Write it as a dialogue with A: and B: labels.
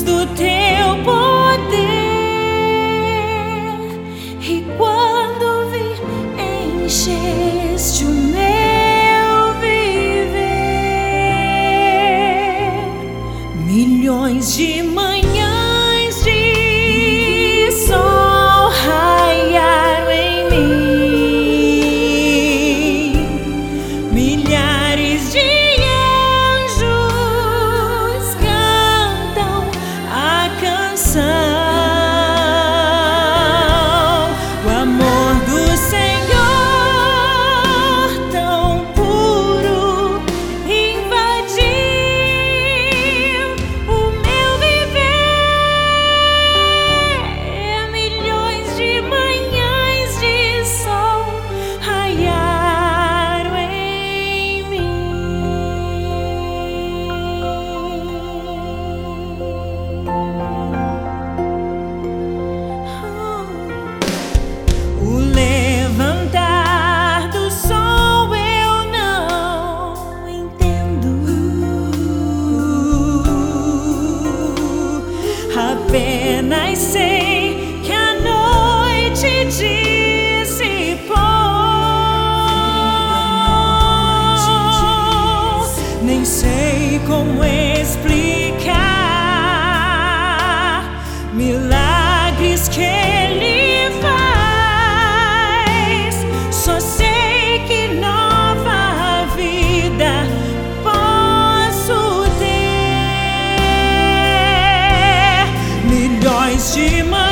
A: luz do teu poder. E quando vi, encheste o meu viver. Milhões de manhãs de sol raiaram em mim. Milhares de anjos cantam a canção. O amor do Senhor tão puro invadiu o meu viver. Milhões de manhãs de sol raiaram em mim. O levantar do sol eu não entendo. Apenas sei que a noite dissipou. Nem sei como explicar milagres que Ele faz. Só sei que nova vida posso ter. Milhões de